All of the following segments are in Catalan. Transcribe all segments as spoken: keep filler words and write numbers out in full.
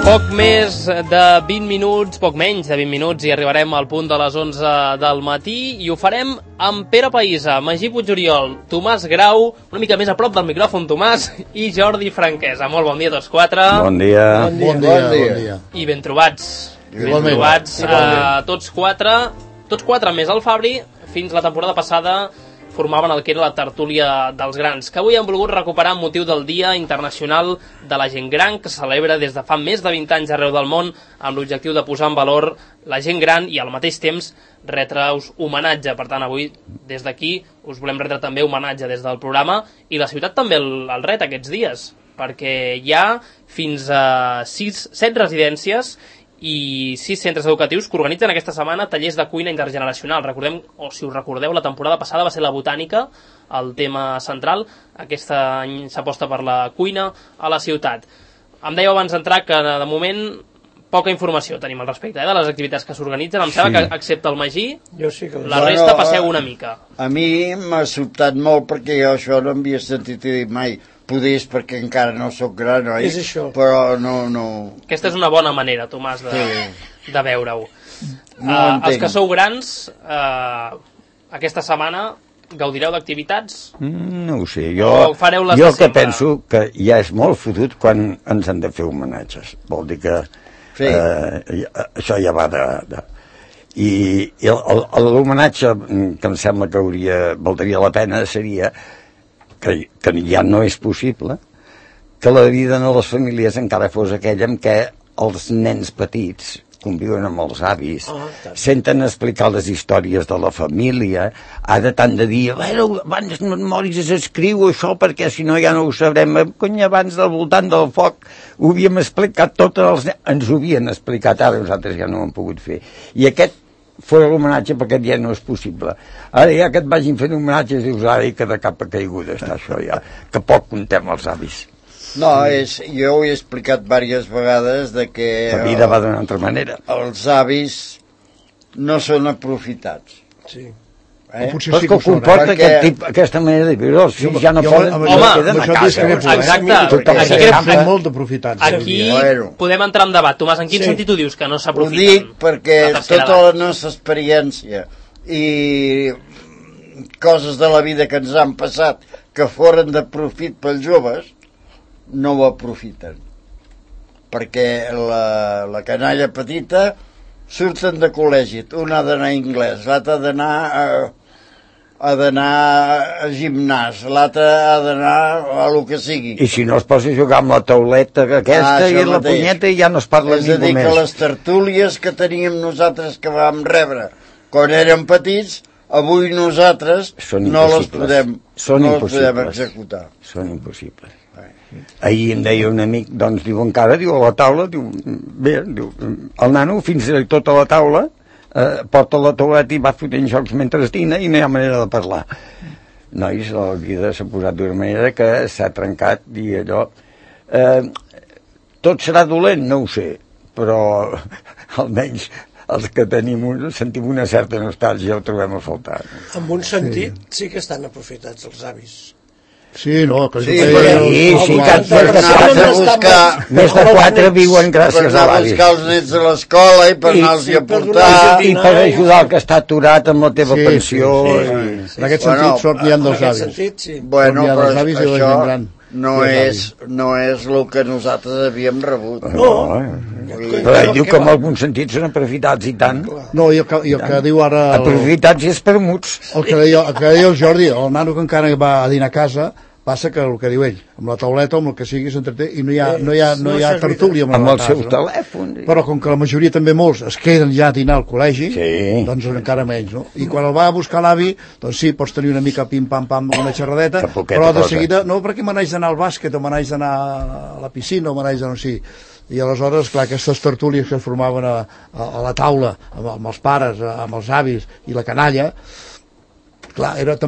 Poc més de vint minuts, poc menys de vint minuts, i arribarem al punt de les onze del matí, i ho farem amb Pere Païssa, Magí Puigoriol, Tomàs Grau, una mica més a prop del micròfon, Tomàs, i Jordi Franquesa. Molt bon dia a tots quatre. Bon dia. Bon dia, bon dia. Bon dia. Bon dia. I ben trobats. Ben trobats, uh, tots quatre, tots quatre més el Fabri. Fins la temporada passada formaven el que era la tertúlia dels grans, que avui hem volgut recuperar amb motiu del Dia Internacional de la Gent Gran, que se celebra des de fa més de vint anys arreu del món, amb l'objectiu de posar en valor la gent gran i al mateix temps retre-us homenatge. Per tant, avui des d'aquí us volem retre també homenatge des del programa, i la ciutat també el, el ret aquests dies, perquè hi ha fins a sis, set residències i sis centres educatius que organitzen aquesta setmana tallers de cuina intergeneracional. Recordem, o si us recordeu, la temporada passada va ser la botànica el tema central. Aquest any s'aposta per la cuina a la ciutat. Em dèieu abans d'entrar que de moment poca informació tenim al respecte eh, de les activitats que s'organitzen. Em sembla sí. que, excepte el Magí, jo sí que la resta bueno, passeu una mica. A mi m'ha sobtat molt perquè jo això no m'havia sentit dir mai. Poder és perquè encara no sóc gran, oi? És això. Però no, no... Aquesta és una bona manera, Tomàs, de, sí. de veure-ho. No uh, els que sou grans, uh, aquesta setmana gaudireu d'activitats? Mm, no ho sé, jo, fareu les jo de que sempre? penso que ja és molt fotut quan ens han de fer homenatges. Vol dir que sí. eh, això ja va de... de... I, i l'homenatge que em sembla que hauria, valdria la pena seria que, que ja no és possible que la vida de les famílies encara fos aquella en què els nens petits conviuen amb els avis, oh, senten explicar les històries de la família, ara tant de dir, bueno, abans no et moris escriu això perquè si no ja no ho sabrem. Cony, abans del voltant del foc ho havíem explicat tot, els nens, ens ho havien explicat, ara nosaltres ja no ho hem pogut fer. I aquest fora l'homenatge perquè ja no és possible. Ara ja que et vagin fent homenatges dius, ara que de cap a caiguda està això ja, que poc contem els avis. No, és, jo ho he explicat diverses vegades de que la vida va d'una altra manera. Els avis no són aprofitats. Sí. Eh? Però sí que ho comporta perquè... aquest tip, aquesta manera de viure, els fills ja no jo, poden, home, no queden a casa. Exacte. Aquí crec molt d'aprofitats. Aquí bueno. podem entrar en debat. Tomàs, en quin sí. sentit ho dius, que no s'aprofiten? Ho dic perquè tota la nostra experiència i coses de la vida que ens han passat que foren de profit pels joves no ho aprofiten. Perquè la, la canalla petita surten de col·legi, un ha d'anar a anglès, l'altre ha d'anar a, ha d'anar a gimnàs, l'altre ha d'anar a lo que sigui. I si no es posa a jugar amb la tauleta aquesta ah, i la mateix. Punyeta i ja no es parla ningú més. És a dir, que les tertúlies que teníem nosaltres que vam rebre quan érem petits, avui nosaltres no les podem, Són no les podem executar. Són impossibles. Ahir em deia un amic, doncs diu encara, diu a la taula, diu, bé, diu, el nano fins i tot a la taula eh, porta la tauleta i va fotent jocs mentre dina i no hi ha manera de parlar. Nois, la vida s'ha posat d'una manera que s'ha trencat i allò eh, tot serà dolent, no ho sé, però almenys els que tenim un, sentim una certa nostàlgia ho trobem a faltar. En un sentit sí, sí que estan aprofitats els avis. Sí, no, que sí, sí, sí, sí, que més de quatre, buscar, més de quatre viuen gràcies a l'avi. Per anar a buscar els nets a l'escola i per anar-los a portar. I per ajudar el que està aturat amb la teva sí, pensió. Sí, sí, sí. I... En aquest sentit, bueno, sort n'hi ha dels avis. Sentit, sí. Bueno, però això no és, no és el que nosaltres havíem rebut. No, però ell diu que en algun sentit són aprofitats i tant. No, i el que, i el que diu ara... Aprofitats i espermuts. El que deia, el que deia el Jordi, el nano que encara va a dinar a casa, passa que el que diu ell, amb la tauleta o amb el que sigui s'entreté i no hi ha, no hi ha, no hi ha tertúlia amb, amb el casa, seu no? telèfon. Però com que la majoria també molts es queden ja a dinar al col·legi, sí. doncs encara menys, no? I quan el va a buscar l'avi, doncs sí, pots tenir una mica pim-pam-pam, una xerradeta, però de seguida, no, perquè me n'haig d'anar al bàsquet o me n'haig d'anar a la piscina o me n'haig d'anar, sí. I aleshores, clar, aquestes tertúlies que es formaven a, a, a la taula, amb, amb els pares, amb els avis i la canalla, clar, era també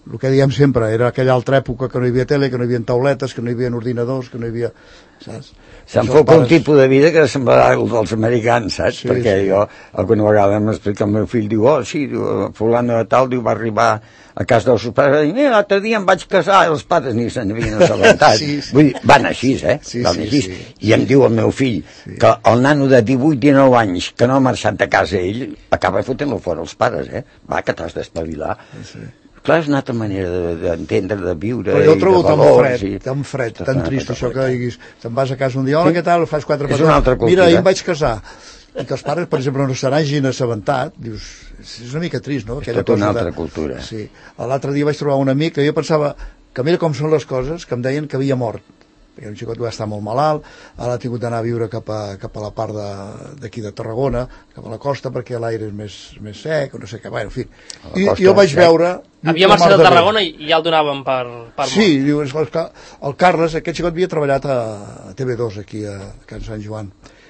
el que diem sempre, era aquella altra època que no hi havia tele, que no hi havia tauletes, que no hi havia ordinadors, que no hi havia... Saps? S'enfoca pares... un tipus de vida que sembla el dels americans, saps? Sí, perquè sí. Jo alguna vegada m'explica el meu fill, diu, oh, sí, diu, fulano de tal, diu, va arribar a casa dels seus pares i diu, mira, l'altre dia em vaig casar i els pares ni se n'havien assabentat. Sí, sí. Vull dir, van així, eh? Sí, van sí, així. Sí, I sí. Em diu el meu fill sí. que el nano de divuit dinou anys que no ha marxat de casa ell, acaba fotent-lo fora els pares, eh? Va, que t'has d'espavilar. Sí. Clar, és una altra manera d'entendre, de, de viure. Però jo trobo tan fred, i... tan fred, tan trist això que diguis, te'n vas a casa un dia, hola, sí? Què tal? Fas quatre passos. Mira, ahir em vaig casar. I que els pares, per exemple, no se n'hagin assabentat, dius, és una mica trist, no? Aquella és tota una altra de... cultura. Sí. L'altre dia vaig trobar un amic que jo pensava que mira com són les coses, que em deien que havia mort. Perquè un xicot va estar molt malalt, ara ha tingut d'anar a viure cap a, cap a la part d'aquí de, de Tarragona, cap a la costa, perquè l'aire és més, més sec, o no sé què, bueno, en fi. I, i jo vaig veure... Havia marxat a Tarragona i ja el donaven per, per sí, mort. Diu, és, el Carles, aquest xicot havia treballat a, a T V dos, aquí a Can Sant Joan,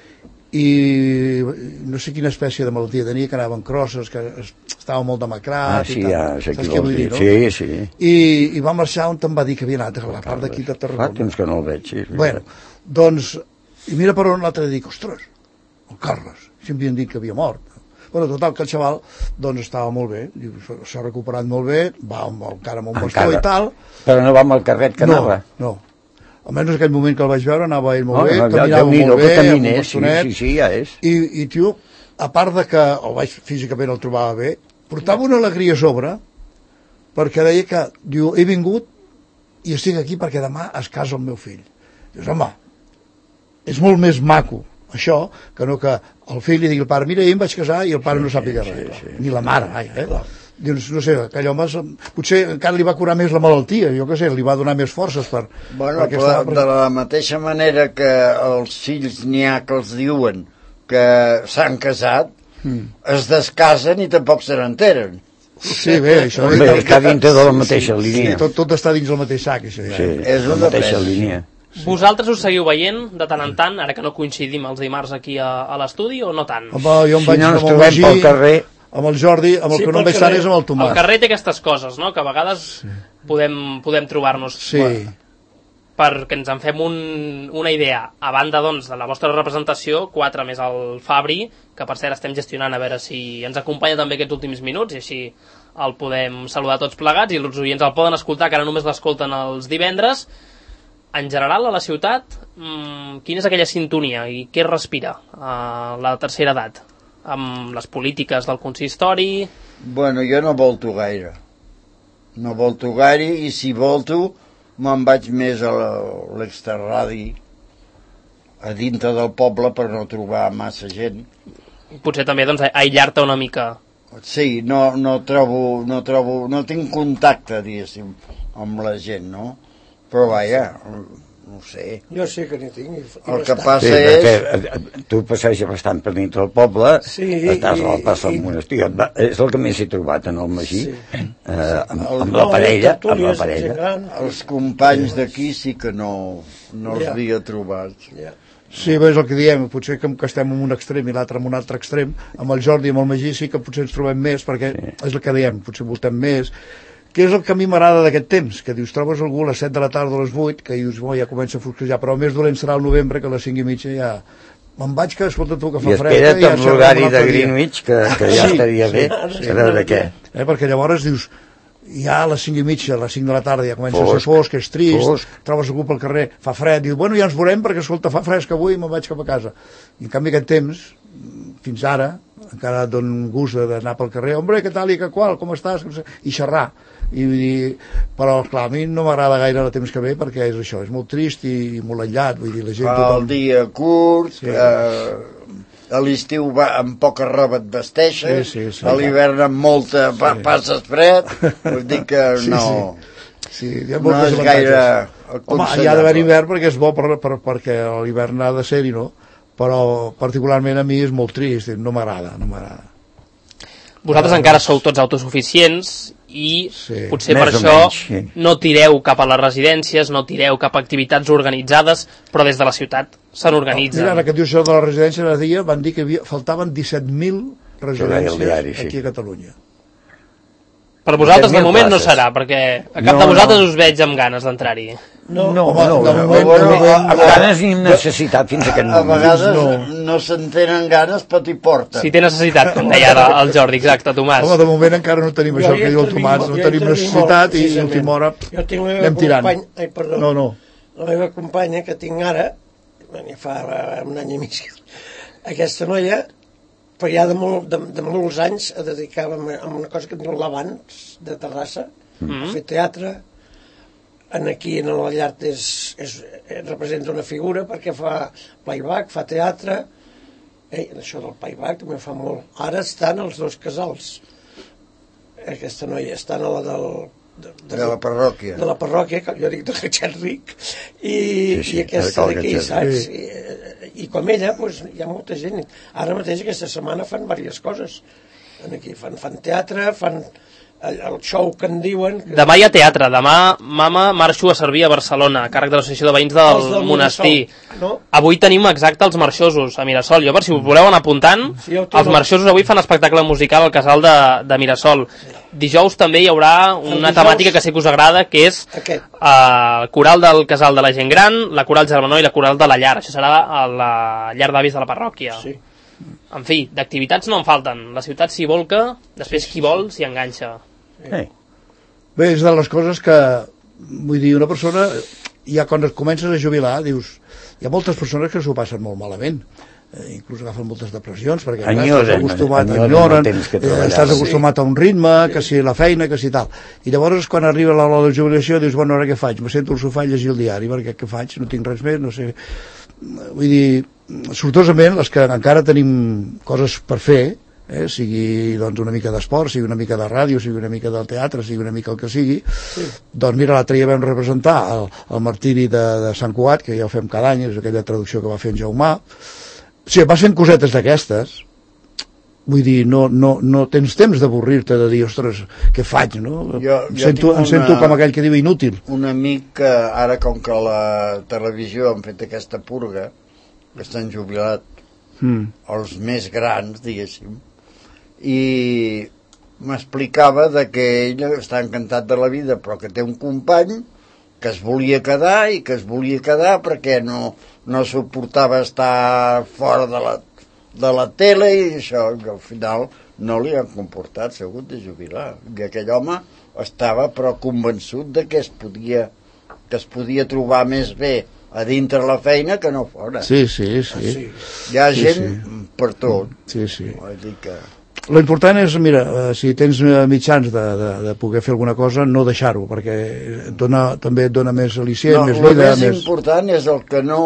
i no sé quina espècie de malaltia tenia, que anaven crosses, que estava molt demacrat. Ah, sí, i tal. Ja, sé saps què vull dir, no? Sí, sí. I, i va marxar on te'n va dir que havia anat, a la part d'aquí de Tarragona. Fa temps que no el veig, sí. Bueno, doncs, i mira per on l'altre dic, ostres, el Carles, si m'havien dit que havia mort. Bueno, total, que el xaval, doncs, estava molt bé, s'ha recuperat molt bé, va amb, encara amb un bastó i tal. Però no va amb el carret que no, anava? No, almenys en aquell moment que el vaig veure anava ell molt no, bé, no, caminava ja, molt bé, caminer, amb un bastonet, sí, sí, sí, ja és. I, i tio, a part de que el vaig físicament el trobava bé, portava una alegria a sobre, perquè deia que, diu, he vingut i estic aquí perquè demà es casa el meu fill. Dius, home, és molt més maco això, que no que el fill li digui al pare, mira, ahir em vaig casar i el pare sí, no sàpiga res, sí, sí. Ni la mare, ai, eh? Dius, no sé, aquell home potser encara li va curar més la malaltia, jo què sé, li va donar més forces per... Bueno, però estava... de la mateixa manera que els fills n'hi ha que els diuen que s'han casat, mm. es descasen i tampoc se n'enteren. Sí, bé, això... Bé, està dintre de la mateixa línia. Sí, tot, tot està dins el mateix sac, això ja. Sí, és la mateixa línia. Sí. Vosaltres us seguiu veient de tant en tant, ara que no coincidim els dimarts aquí a, a l'estudi, o no tant? Home, jo em si vaig no ens trobem pel carrer... amb el Jordi, amb el sí, que no em veig tant és amb el Tomàs. El carrer té aquestes coses, no?, que a vegades sí. podem, podem trobar-nos. Sí. Perquè ens en fem un, una idea. A banda, doncs, de la vostra representació, quatre més el Fabri, que per cert estem gestionant a veure si ens acompanya també aquests últims minuts, i així el podem saludar tots plegats, i els oients el poden escoltar, que ara només l'escolten els divendres. En general, a la ciutat, mmm, quina és aquella sintonia i què es respira a la tercera edat? Amb les polítiques del consistori... Bueno, jo no volto gaire. No volto gaire, i si volto me'n vaig més a l'extraradi, a dintre del poble, per no trobar massa gent. Potser també, doncs, aïllar-te una mica. Sí, no, no trobo, no trobo, no tinc contacte, diguéssim, amb la gent, no? Però vaja, no sé. Jo sí que n'hi tinc. El que passa sí, és... Tu passeges bastant per dintre del poble, sí, estàs a la plaça del monestir, és el que més he trobat en el Magí, sí. eh, amb, amb la parella, amb la parella. Els companys d'aquí sí que no, no els ja. havia trobat. Ja. Sí, bé, és el que diem, potser que estem en un extrem i l'altre en un altre extrem, amb el Jordi i amb el Magí sí que potser ens trobem més, perquè sí. és el que diem, potser voltem més, que és el que a mi m'agrada d'aquest temps, que dius, trobes algú a les set de la tarda o a les vuit, que dius, oh, ja comença a fosquejar, però el més dolent serà el novembre, que a les cinc i mitja ja... Me'n vaig que, escolta tu, que fa fred... I espera't amb l'horari de Greenwich, que, que ja sí, estaria bé, sí, a veure què. Eh, perquè llavors dius, ja a les cinc i mitja, a les cinc de la tarda, ja comença fosc, a ser fosc, és trist, fosc. Trobes algú pel carrer, fa fred, dius, bueno, ja ens veurem, perquè, escolta, fa fresc avui i me'n vaig cap a casa. I en canvi aquest temps, fins ara, encara et dono un gust d'anar pel carrer, hombre, què tal i què qual, com estàs? I xerrar. I, i, però clar, a mi no m'agrada gaire el temps que ve perquè és això, és molt trist i molt aïllat, vull dir, la gent... Fa el dia curt, sí. eh, a l'estiu amb poca roba et vesteixes, sí, sí, sí, a l'hivern amb molta sí. pa, passes fred, vull dir que no, sí, sí. Sí, no és gaire... Home, hi ha d'haver hivern perquè és bo per, per, perquè l'hivern ha de ser-hi, no? Però particularment a mi és molt trist, no m'agrada, no m'agrada. Vosaltres encara sou tots autosuficients i sí, potser per això menys, sí. no tireu cap a les residències, no tireu cap a activitats organitzades, però des de la ciutat se n'organitzen. Mira, ara que dius això de les residències, a dia van dir que havia, faltaven disset mil residències diari, sí. aquí a Catalunya. Per vosaltres de moment no serà, perquè a cap de vosaltres us veig amb ganes d'entrar-hi. No, no, amb ganes ni amb necessitat fins a aquest moment. A vegades no se'n tenen ganes, però t'hi porten. Si té necessitat, com deia el Jordi, exacte, Tomàs. Home, de moment encara no tenim això que diu el Tomàs, no tenim necessitat i a l'última hora anem tirant. Ai, perdó. No, no. La meva companya, que tinc ara, fa un any i mig, aquesta noia, però ja de, molt, de, de molts anys es dedicava a una cosa que diu l'Avants, de Terrassa, mm-hmm. a fer teatre. En aquí, en la llar, és, és, representa una figura perquè fa playback, fa teatre. Ei, això del playback també fa molt. Ara estan els dos casals. Aquesta noia està a la del... De, de, de la parròquia. De la parròquia, que jo dic de Gatxet-Ric, i, sí, sí, i aquesta d'aquí, saps? Sí. I, I com ella, doncs, hi ha molta gent. Ara mateix, aquesta setmana, fan diverses coses. Aquí fan, fan teatre, fan el, el show que en diuen... Que... Demà hi ha teatre. Demà, mama, marxo a servir a Barcelona, a càrrec de l'Associació de Veïns del, del Monestir. No? Avui tenim exacte els marxosos a Mirasol. Jo, per si us voleu anar apuntant, sí, els marxosos avui fan espectacle musical al casal de, de Mirasol. Dijous també hi haurà una dijous... temàtica que sé que us agrada, que és el uh, coral del casal de la gent gran, la coral Germanó i la coral de la llar. Això serà a la llar d'avis de la parròquia. Sí. En fi, d'activitats no en falten. La ciutat s'hi volca, després qui vol s'hi enganxa. Sí. Bé, és de les coses que, vull dir, una persona, ja quan et comences a jubilar, dius, hi ha moltes persones que s'ho passen molt malament. Eh, inclús agafen moltes depressions perquè enyoren, estàs acostumat, enyoren, enyoren eh, estàs acostumat sí. a un ritme, que si la feina, que si tal, i llavors quan arriba l'hora de la jubilació dius, bueno, ara què faig? Me sento al sofà i llegir el diari, perquè què faig? No tinc res més, no sé. Vull dir, sortosament les que encara tenim coses per fer, eh, sigui doncs una mica d'esport, sigui una mica de ràdio, sigui una mica del teatre, sigui una mica el que sigui, sí. Doncs mira, l'altre dia vam representar el, el martiri de, de Sant Cugat, que ja ho fem cada any, és aquella traducció que va fer en Jaumà. Si vas fent cosetes d'aquestes, vull dir, no, no, no tens temps d'avorrir-te, de dir, ostres, què faig, no? Jo, jo sento, em sento com aquell que diu inútil. Un amic que ara, com que la televisió han fet aquesta purga, que estan jubilat mm. els més grans, diguéssim, i m'explicava de que ell està encantat de la vida, però que té un company que es volia quedar i que es volia quedar perquè no, no suportava estar fora de la, de la tele i això, i al final no li han comportat, s'ha hagut de jubilar. I aquell home estava però convençut de que es podia, que es podia trobar més bé a dintre la feina que no fora. Sí, sí, sí. sí. Hi ha sí, gent sí. per tot. Sí, sí. Vull dir que... L'important és, mira, si tens mitjans de, de, de poder fer alguna cosa, no deixar-ho, perquè et dona, també et dona més al·licient, no, més vida. El més, més important és el que no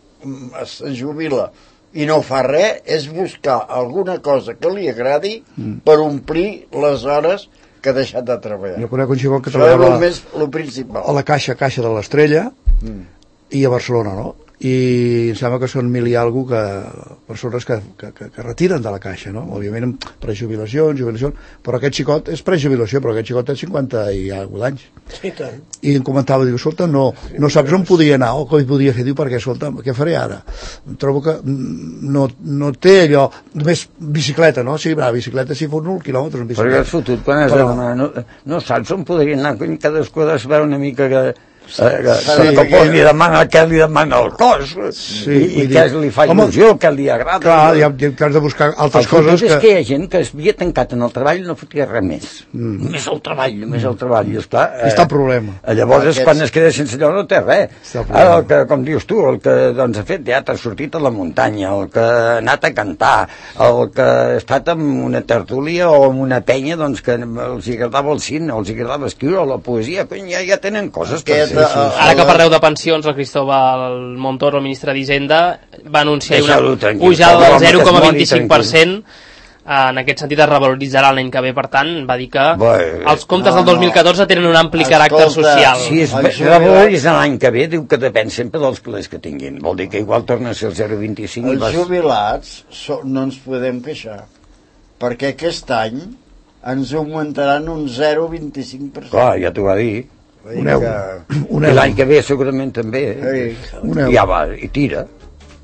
es jubila i no fa res, és buscar alguna cosa que li agradi mm. per omplir les hores que ha deixat de treballar. Jo conec un xicot que treballava el més, el principal. a la Caixa, Caixa de l'Estrella mm. i a Barcelona, no? I em sembla que són mil i alguna que, persones que, que, que, que retiren de la Caixa, no? Òbviament prejubilació, jubilació, però aquest xicot és prejubilació, però aquest xicot té cinquanta i alguna d'anys. Sí, tant. I em comentava, diu, escolta, no, no saps on podia anar o què hi podia fer, diu, perquè, escolta, què faré ara? Trobo que no, no té allò, només bicicleta, no? Sí, va, bicicleta sí fos un quilòmetres en bicicleta. Perquè és fotut, quan és però... no, no saps on podria anar, cadascú ha de saber una mica que... Sí, que, sí, que, que li demana què li demana el cos sí, i, i què li fa il·lusió, què li agrada. Clar, ja, ja has de buscar altres el coses que... és que hi ha gent que es havia tancat en el treball i no fotia res més mm. només el treball, només el treball i esclar, eh, està el problema llavors és quan es queda sense allò no té res ara, el que, com dius tu, el que doncs, ha fet teatre, ha sortit a la muntanya, el que ha anat a cantar, el que ha estat en una tertúlia o en una penya doncs, que els agradava el cine, els agradava escriure la poesia, ja, ja tenen coses per fer. Ara que parleu de pensions, el Cristóbal Montoro, el ministre d'Hisenda, va anunciar una pujada del zero coma vint-i-cinc per cent. En aquest sentit es revaloritzarà l'any que ve, per tant, va dir que els comptes del dos mil catorze tenen un ampli caràcter social. Si es revaloritza l'any que ve, diu que depèn sempre dels calés que tinguin. Vol dir que igual torna a ser el zero coma vint-i-cinc. Els jubilats no ens podem queixar, perquè aquest any ens augmentaran un zero coma vint-i-cinc per cent. Clar, ja t'ho va dir. Un euro. I l'any que ve segurament també. Sí. Ja va, i tira.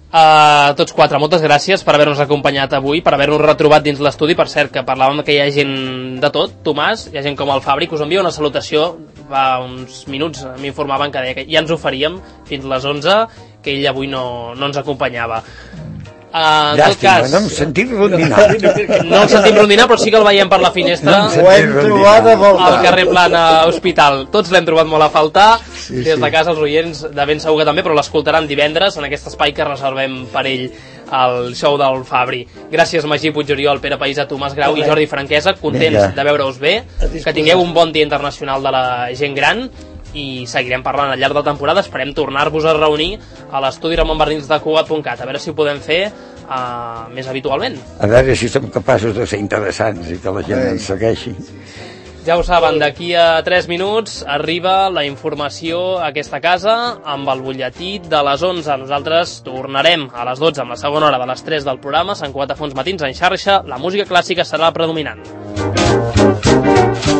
Uh, tots quatre, moltes gràcies per haver-nos acompanyat avui, per haver-nos retrobat dins l'estudi. Per cert, que parlàvem que hi ha gent de tot, Tomàs, hi ha gent com el Fabri, que us envia una salutació. Fa uns minuts m'informaven que deia que ja ens ho faríem fins les onze, que ell avui no, no ens acompanyava. Uh, en tot cas, no em sentim rondinar. No el sentim rondinar, però sí que el veiem per la finestra. No ho hem trobat a faltar. Al carrer Plana Hospital. Tots l'hem trobat molt a faltar. Sí, des de casa els oients de ben segur que també, però l'escoltaran divendres en aquest espai que reservem per ell, el show del Fabri. Gràcies Magí Puigoriol, Pere Païssa, Tomàs Grau i Jordi Franquesa, contents Vinga. de veure-us bé, que tingueu un bon dia internacional de la gent gran i seguirem parlant al llarg de la temporada. Esperem tornar-vos a reunir a l'estudi Ramon Bernils de Cugat punt cat, a veure si ho podem fer uh, més habitualment. A veure si som capaços de ser interessants i que la gent ens segueixi. Ja ho saben, d'aquí a tres minuts arriba la informació a aquesta casa amb el butlletí de les onze. Nosaltres tornarem a les dotze amb la segona hora de les tres del programa Sant Cugat a Fons Matins en xarxa. La música clàssica serà la predominant.